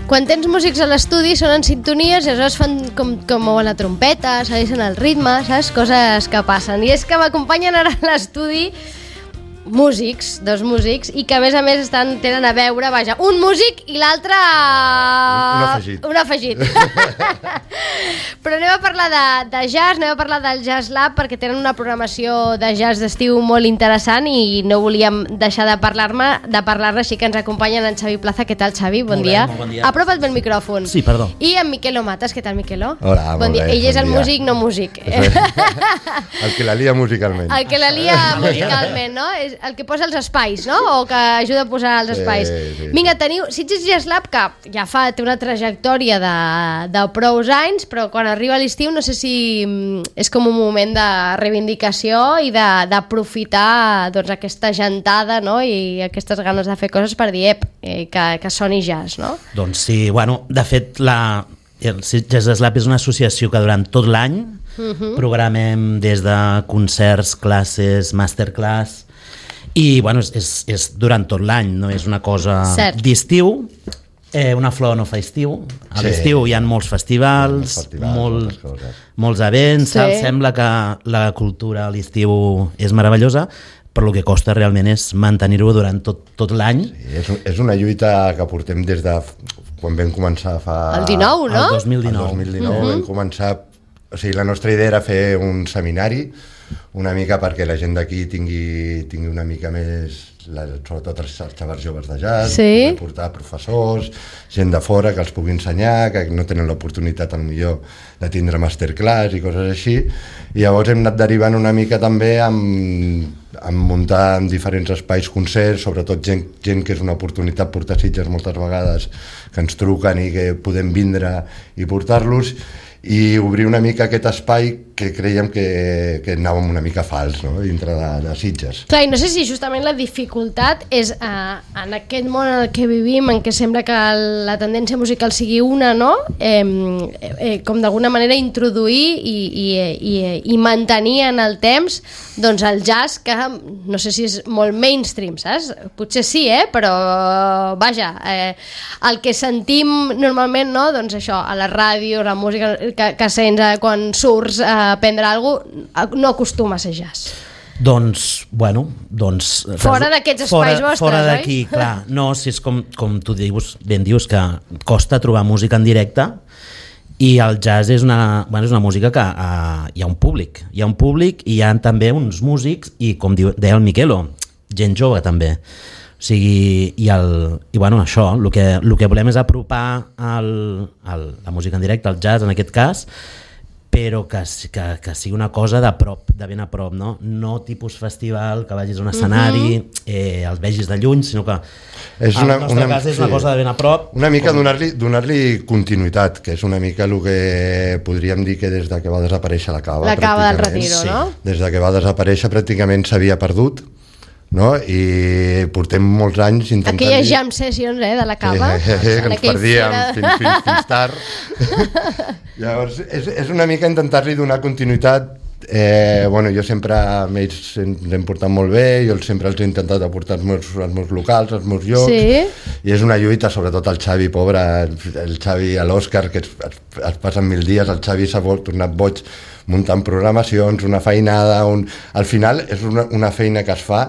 quan tens músics a l'estudi sonen sintonies i aleshores fan com mouen la trompeta, segueixen el ritme, saps? Coses que passen. I és que m'acompanyen ara a l'estudi músics, dos músics, i que a més tenen a veure, vaja, un músic i l'altre... Un afegit. Però anem a parlar de jazz, anem a parlar del Jazz Lab, perquè tenen una programació de jazz d'estiu molt interessant i no volíem deixar de parlar-ne, així que ens acompanyen en Xavi Plaza. Què tal, Xavi? Bon dia. Bon dia. Apropa't bé el micròfon. Sí, perdó. I en Miquelo Matas. Què tal, Miquelo? Hola, bon dia. Ell és el músic, no músic. El que la lia musicalment. El que la lia musicalment, no? És el que posa els espais, no? O que ajuda a posar els espais. Sí. Vinga, teniu Sitges Jazz Lab, que ja té una trajectòria de prous anys, però quan arriba l'estiu no sé si és com un moment de reivindicació i d'aprofitar doncs, aquesta gentada, no? I aquestes ganes de fer coses per dir que soni jazz, no? Doncs sí, bueno, de fet el Jazz Lab és una associació que durant tot l'any programem des de concerts, classes, masterclass. I bueno, és durant tot l'any, no és una cosa d'estiu. Una flor no fa estiu. A l'estiu hi ha molts festivals, molts events. Sembla que la cultura a l'estiu és meravellosa, però el que costa realment és mantenir-ho durant tot l'any. Sí, és una lluita que portem des de quan vam començar el 19, no? El 2019 vam començar. O sigui, la nostra idea era fer un seminari, una mica perquè la gent d'aquí tingui una mica més, sobretot els xavals joves de jazz, portar professors, gent de fora que els pugui ensenyar, que no tenen l'oportunitat potser de tindre masterclass i coses així. I llavors hem anat derivant una mica també amb muntar en diferents espais concerts, sobretot gent que és una oportunitat portar Sitges moltes vegades, que ens truquen i que podem vindre i portar-los, i obrir una mica aquest espai que creiem que anàvem una mica fals, no? Dintre de Sitges. Clar, i no sé si justament la dificultat és en aquest món en el que vivim, en què sembla que la tendència musical sigui una, no? Com d'alguna manera introduir i mantenir en el temps doncs el jazz, que no sé si és molt mainstream, saps? Potser sí, però vaja, el que sentim normalment, no? Doncs això, a la ràdio, la música que sents quan surts a aprendre alguna cosa, no acostuma a ser jazz. Doncs, bueno, fora d'aquests espais vostres, fora d'aquí, oi? clar. No, si és com tu ben dius, que costa trobar música en directe, i el jazz és una música que hi ha un públic. Hi ha un públic i hi ha també uns músics, i com deia el Miquelo, gent jove també. O sigui, i bueno, això, el que volem és apropar la música en directe, el jazz en aquest cas, però que sigui una cosa de ben a prop, no tipus festival, que vagis a un escenari, el vegis de lluny, sinó que en el nostre cas és una cosa de ben a prop. Una mica donar-li continuïtat, que és una mica el que podríem dir que des que va desaparèixer la cava. La cava del Retiro, no? Des que va desaparèixer pràcticament s'havia perdut, no? I portem molts anys intentant... Aquelles jam sessions de la cava, que ens perdíem fins tard. Llavors és una mica intentar-li donar continuïtat. Jo sempre amb ells ens hem portat molt bé, jo sempre els he intentat aportar als meus locals, als meus llocs, i és una lluita, sobretot el Xavi, pobre, el Xavi i l'Òscar, que es passen 1000 dies. El Xavi s'ha tornat boig muntant programacions, una feinada, al final és una feina que es fa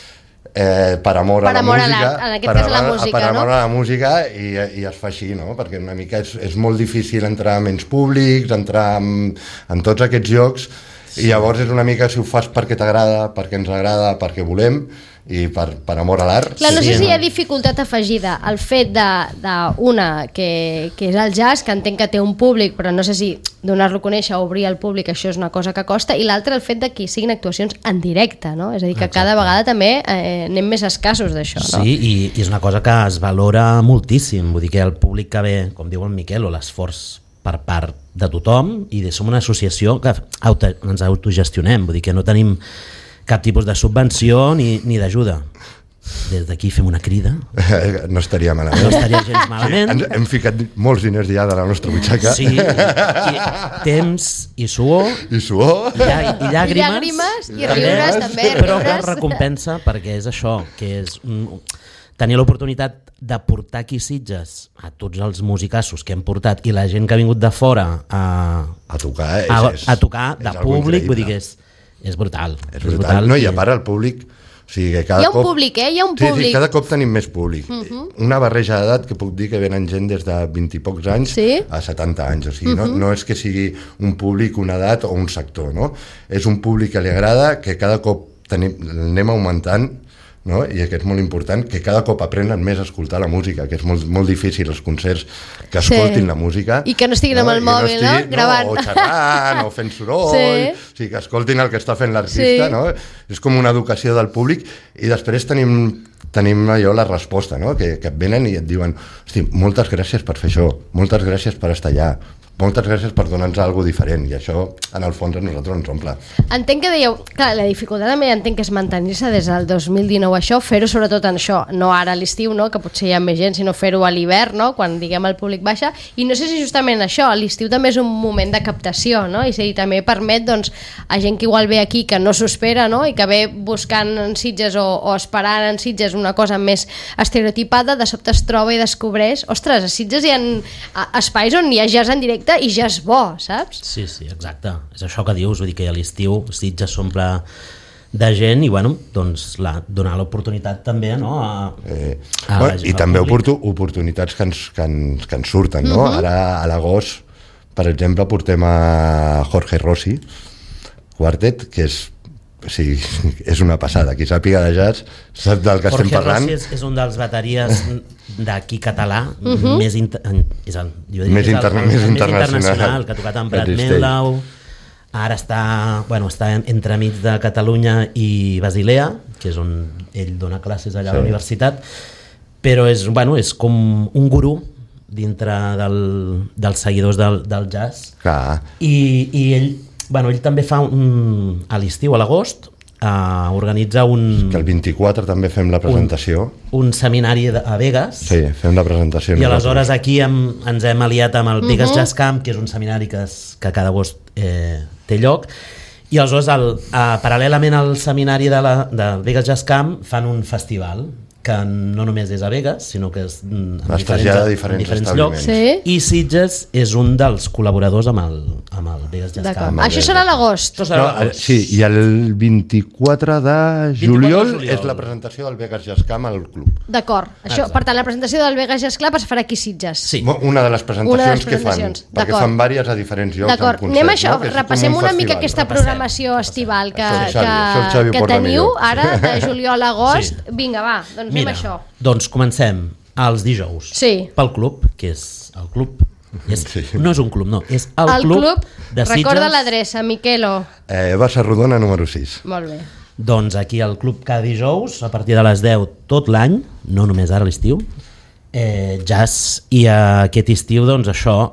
per amor a la música, per amor a la música, i es fa així, no? Perquè una mica és molt difícil entrar en menys públics, entrar en tots aquests llocs, i llavors és una mica si ho fas perquè t'agrada, perquè ens agrada, perquè volem, i per amor a l'art. Clar, no sé si hi ha dificultat afegida al fet d'una que és el jazz, que entenc que té un públic, però no sé si donar-lo a conèixer o obrir al públic, això és una cosa que costa, i l'altra el fet de que siguin actuacions en directe, no? És a dir, que cada vegada també anem més escassos d'això, no? Sí, i és una cosa que es valora moltíssim, vull dir que el públic que ve, com diu el Miquel, o l'esforç per part de tothom, i som una associació que ens autogestionem, vull dir que no tenim cap tipus de subvenció ni d'ajuda. Des d'aquí fem una crida. No estaria malament. No estaria gens malament. Hem ficat molts diners ja de la nostra butxaca. Sí, i temps i suor. I suor. I llàgrimes. I riures també. Però que recompensa, perquè és això, que és tenir l'oportunitat de portar aquí Sitges a tots els musicassos que hem portat i la gent que ha vingut de fora a tocar, a tocar de públic, vull dir que és brutal. És brutal. No, i a part el públic... O sigui, que cada hi ha un públic, hi ha un públic. Sí, cada cop tenim més públic. Una barreja d'edat que puc dir que venen gent des de 20 i pocs anys a 70 anys. O sigui, no és que sigui un públic, una edat o un sector, no? És un públic que li agrada, que cada cop anem augmentant, no? I que és molt important que cada cop aprenen més a escoltar la música, que és molt difícil els concerts que escoltin la música i que no estiguin amb el mòbil, no? Gravant o xerrant o fent soroll, o sigui, que escoltin el que està fent l'artista, no? És com una educació del públic. I després tenim allò la resposta, no? Que et venen i et diuen, hosti, moltes gràcies per fer això, moltes gràcies per estar allà, moltes gràcies per donar-nos alguna cosa diferent, i això en el fons a nosaltres ens omple. Entenc que dèieu, clar, la dificultat també entenc que és mantenir-se des del 2019 això, fer-ho sobretot en això, no ara a l'estiu, no? Que potser hi ha més gent, sinó fer-ho a l'hivern, no? Quan diguem el públic baixa, i no sé si justament això, l'estiu també és un moment de captació, no? I també permet, doncs, a gent que igual ve aquí que no s'ho espera, no? I que ve buscant en Sitges o esperant en Sitges una cosa més estereotipada, de sobte es troba i descobreix, ostres, a Sitges hi ha espais on hi ha jazz en directe i ja és bo, saps? Sí, exacte. És això que dius, vull dir que a l'estiu Sitges s'omple de gent i bueno, doncs donar l'oportunitat també, no? I també oportunitats que ens surten, no? Ara a l'agost, per exemple, portem a Jorge Rossi Quartet, que és una passada. Qui sàpiga de jazz sap del que estem parlant. Jorge Rossi és un dels bateries d'aquí català més internacional, que ha tocat amb Brad Mehldau, ara està entremig de Catalunya i Basilea, que és on ell dona classes allà a la universitat, però és com un gurú dintre dels seguidors del jazz. I ell també fa a l'estiu, a l'agost, organitza que el 24 també fem la presentació, un seminari a Vegas. Sí, fem la presentació i aleshores aquí ens hem aliat amb el Vegas Jazz Camp, que és un seminari que cada agost té lloc, i aleshores paral·lelament al seminari del Vegas Jazz Camp fan un festival que no només és a Vegas, sinó que és en diferents llocs, i Sitges és un dels col·laboradors amb el Vegas Jazz Camp. Això serà a l'agost. Sí, i el 24 de juliol és la presentació del Vegas Jazz Camp al club. D'acord. Per tant, la presentació del Vegas Jazz Club es farà aquí a Sitges. Sí. Una de les presentacions que fan, perquè fan diverses a diferents llocs. D'acord, anem a això, repassem una mica aquesta programació estival que teniu ara, de juliol a agost. Vinga, va, doncs mira, doncs comencem els dijous pel club, que és el club, no és un club, no, és el club de Sitges. Recorda l'adreça, Miquelo. Bassa Rodona número 6. Molt bé. Doncs aquí al club cada dijous, a partir de les 10 tot l'any, no només ara a l'estiu, jazz, i aquest estiu doncs això,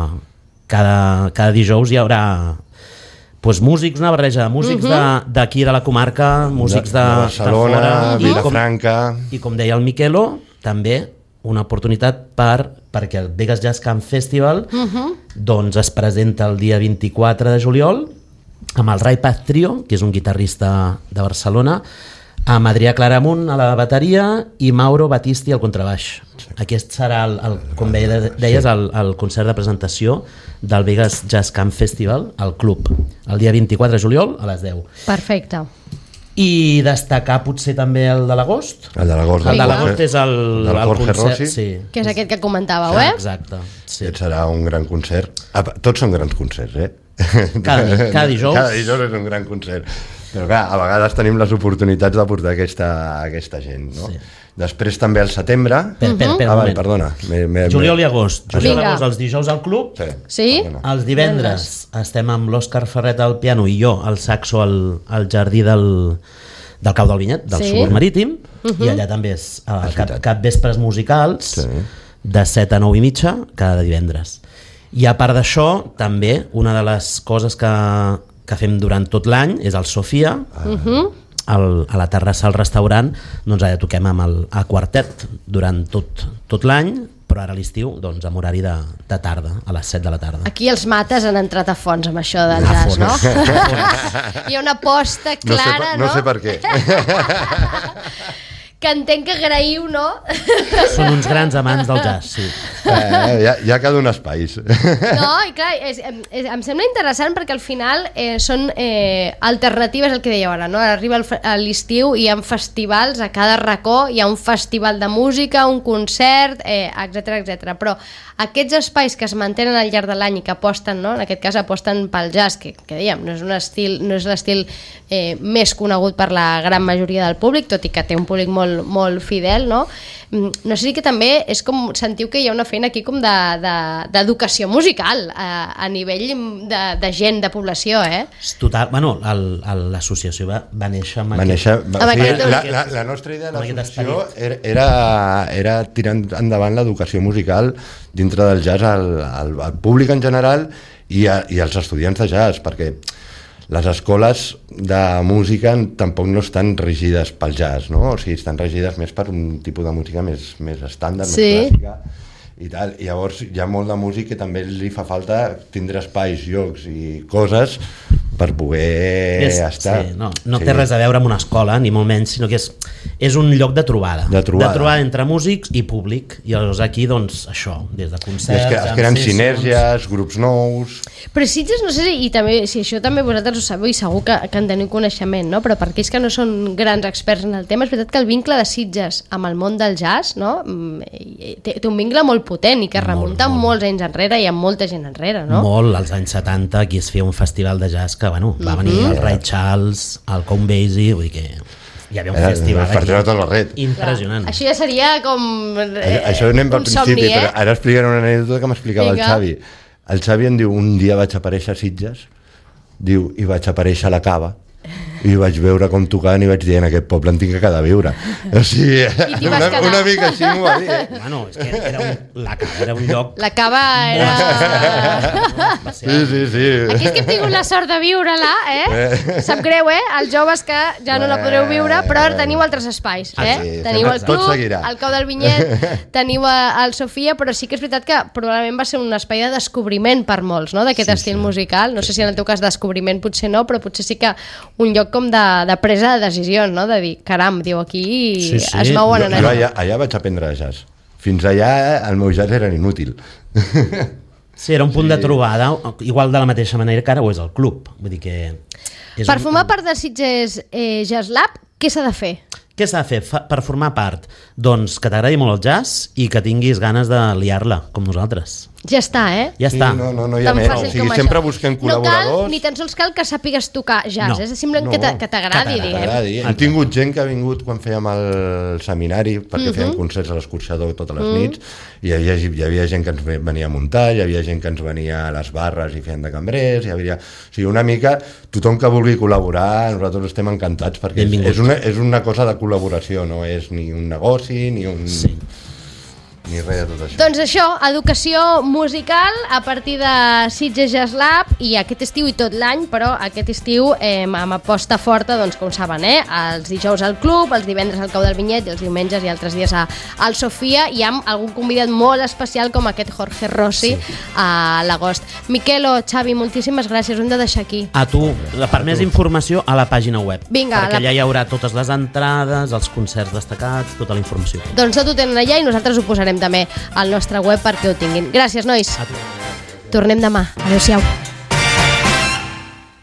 cada dijous hi haurà músics, una barreja de músics d'aquí de la comarca, músics de Barcelona, Vilafranca, i com deia el Miquelo, també una oportunitat perquè el Vegas Jazz Camp Festival doncs es presenta el dia 24 de juliol amb el Ray Paz Trio, que és un guitarrista de Barcelona, amb Adrià Claramunt a la bateria i Mauro Battisti al contrabaix. Aquest serà, com deies, el concert de presentació del Vegas Jazz Camp Festival al club, el dia 24 de juliol a les 10. Perfecte. I destacar potser també el de l'agost. El de l'agost és el Jorge Rossi, que és aquest que comentàveu, Exacte. Aquest serà un gran concert. Tots són grans concerts, Cada dijous. Cada dijous és un gran concert. Però clar, a vegades tenim les oportunitats de portar aquesta gent, no? Sí. Després també al setembre... Perdona. Juliol i agost. Juliol i agost, els dijous al club. Sí. Els divendres estem amb l'Òscar Ferret al piano i jo al saxo al jardí del Cau del Vinyet, del Subur Marítim, i allà també és cap vespres musicals de 7 a 9 i mitja cada divendres. I a part d'això, també, una de les coses que fem durant tot l'any és el Sofia, a la terrassa del restaurant, doncs allà toquem amb el quartet durant tot l'any, però ara a l'estiu doncs amb horari de tarda, a les 7 de la tarda. Aquí els mates han entrat a fons amb això del jazz, no? Hi ha una aposta clara, no? No sé per què. que entenc que agraïu, no? Són uns grans amants del jazz, sí. Hi ha cada un espais. No, i clar, em sembla interessant perquè al final són alternatives al que dèieu ara, no? Ara arriba l'estiu i hi ha festivals a cada racó, hi ha un festival de música, un concert, etc. Però aquests espais que es mantenen al llarg de l'any i que aposten, no? En aquest cas aposten pel jazz, que dèiem, no és l'estil més conegut per la gran majoria del públic, tot i que té un públic molt fidel, no? No sé si que també és com, sentiu que hi ha una feina aquí com d'educació musical a nivell de gent, de població, Total, bueno, l'associació va néixer amb la nostra idea de l'associació era tirar endavant l'educació musical dintre del jazz al públic en general i als estudiants de jazz, perquè les escoles de música tampoc no estan regides pel jazz, no? O sigui, estan regides més per un tipus de música més estàndard, més clàssica i tal. I llavors hi ha molt de músic que també li fa falta tindre espais, llocs i coses per poder estar. Sí, no té res a veure amb una escola, ni molt menys, sinó que és un lloc de trobada. De trobada entre músics i públic. I llavors aquí, doncs, això, des de concerts... Es creen sinergies, grups nous... Però Sitges, no sé si això també vosaltres ho sabeu i segur que en teniu coneixement, no? Però per aquells que no són grans experts en el tema, és veritat que el vincle de Sitges amb el món del jazz, no? Té un vincle molt potent i que remunta molts anys enrere i amb molta gent enrere, no? Molt, als anys 70 aquí es feia un festival de jazz que, bueno, va venir el Ray Charles, el Count Basie, vull dir que hi havia un festival aquí impressionant. Això ja seria com això anem per principi, però ara explicaré una anècdota que m'explicava el Xavi. El Xavi em diu, un dia vaig aparèixer a Sitges, diu, i vaig aparèixer a la Cava, i vaig veure com tocaven i vaig dir, en aquest poble en tinc que quedar a viure. O sigui, una mica així m'ho va dir. Bueno, és que la Cava era un lloc... La Cava era... Sí. Aquí és que he tingut la sort de viure-la, Sap greu, els joves que ja no la podreu viure, però ara teniu altres espais, Teniu el club, el Cau del Vinyet, teniu el Sofia, però sí que és veritat que probablement va ser un espai de descobriment per molts, no?, d'aquest estil musical. No sé si en el teu cas descobriment potser no, però potser sí que un lloc com de presa de decisions, no? De dir, caram, diu, aquí es mouen en allò. Allà vaig aprendre jazz. Fins allà el meu jazz era inútil. Sí, era un punt de trobada, igual de la mateixa manera que ara ho és el club. Vull dir que... Per formar part de Sitges Jazz Lab, què s'ha de fer? Què s'ha de fer per formar part? Doncs que t'agradi molt el jazz i que tinguis ganes de liar-la, com nosaltres. Ja està, Ja està. Sí, no hi ha més. O sigui, sempre busquem col·laboradors. No cal, ni tan sols cal que sàpigues tocar jazz, és simplement que t'agradi, diguem. Hem tingut gent que ha vingut quan fèiem el seminari, perquè fèiem concerts a l'Escorxador totes les nits, i hi havia gent que ens venia a muntar, hi havia gent que ens venia a les barres i feien de cambrers, hi havia... O sigui, una mica, tothom que vulgui col·laborar, nosaltres estem encantats, perquè és una cosa de col·laboració, no és ni un negoci, ni un... Sí. Ni res de tot això. Doncs això, educació musical a partir de Sitges Jazz Lab i aquest estiu i tot l'any, però aquest estiu amb aposta forta, doncs com saben, els dijous al club, els divendres al Cau del Vinyet i els diumenges i altres dies al Sofia, i amb algun convidat molt especial com aquest Jorge Rossi a l'agost. Miquelo, Xavi, moltíssimes gràcies, ho hem de deixar aquí. A tu, per més informació a la pàgina web. Vinga, perquè allà hi haurà totes les entrades, els concerts destacats, tota la informació. Doncs tot ho tenen allà i nosaltres ho posarem també al nostre web perquè ho tinguin. Gràcies, nois. Tornem demà. Adéu-siau.